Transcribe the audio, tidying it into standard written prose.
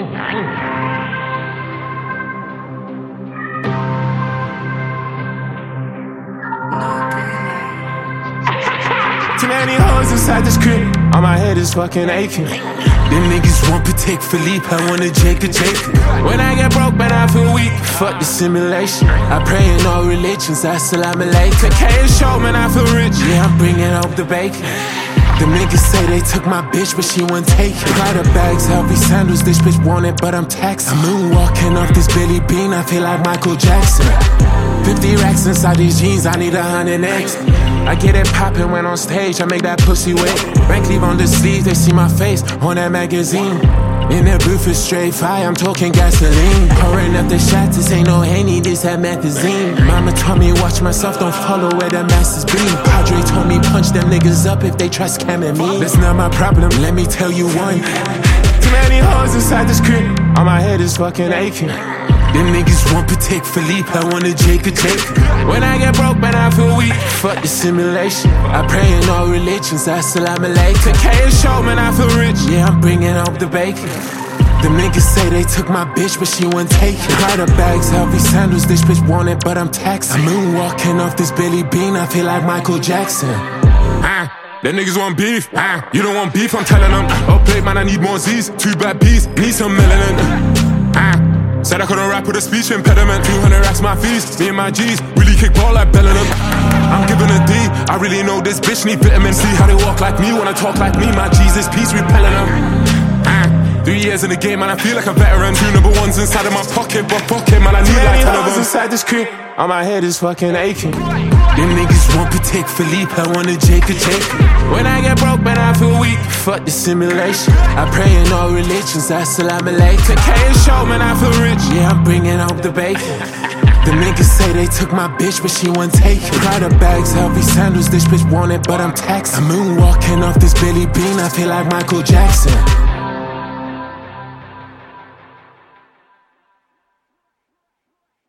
Too many hoes inside this crib, all my head is fucking aching. Them niggas want Patek Philippe, I want a Jacob. When I get broke, man, I feel weak. Fuck the simulation. I pray in all religions, assalamu alaikum. K show, man, I feel rich. Yeah, I'm bringing up the bacon. Them niggas say they took my bitch, but she won't take it. Prada bags, healthy sandals, this bitch want it, but I'm taxing. I'm moonwalking off this Billy Bean, I feel like Michael Jackson. 50 racks inside these jeans, I need 100 eggs. I get it poppin' when on stage, I make that pussy wet. Bank leave on the sleeve, they see my face on that magazine. In that booth is straight fire, I'm talking gasoline. Pouring up the shots, this ain't no Henny, this that methazine. Mama told me watch myself, don't follow where the masses be. Padre told me punch them niggas up if they try scamming me. That's not my problem, let me tell you one. Too many hoes inside this crib, all my head is fucking aching. Them niggas want Patek Philippe, I want a Jacob. When I get broke, man, I feel weak. Fuck the simulation. I pray in all religions, assalamu alaikum. K show, man, I feel rich. Yeah, I'm bringing up the bacon. Them niggas say they took my bitch, but she won't take it. Prada bags, healthy sandals, this bitch want it, but I'm taxing. I'm moonwalking off this Billy Bean, I feel like Michael Jackson. Them niggas want beef, you don't want beef, I'm telling them. Up late, man, I need more Z's. 2 bad B's, need some melanin. Said I couldn't rap with a speech impediment. 200 racks my fees, me and my G's really kick ball like Bellingham. I'm giving a D, I really know this bitch need vitamin C. How they walk like me, wanna talk like me. My Jesus peace repelling them. 3 years in the game, man, I feel like a veteran. 2 number ones inside of my pocket, but fuck it, man, I need like 10 of them. Inside this crib, all my head is fucking aching. Them niggas want Patek Philippe, I want a Jacob. When I get broke, man, I feel weak. Fuck the simulation. I pray in all religions, assalamu alaikum. K show, man, I feel rich. Yeah, I'm bringing up the bacon. The niggas say they took my bitch, but she won't take it. Prada bags, healthy sandals, this bitch want it, but I'm taxing. I'm moonwalking off this Billy Bean, I feel like Michael Jackson.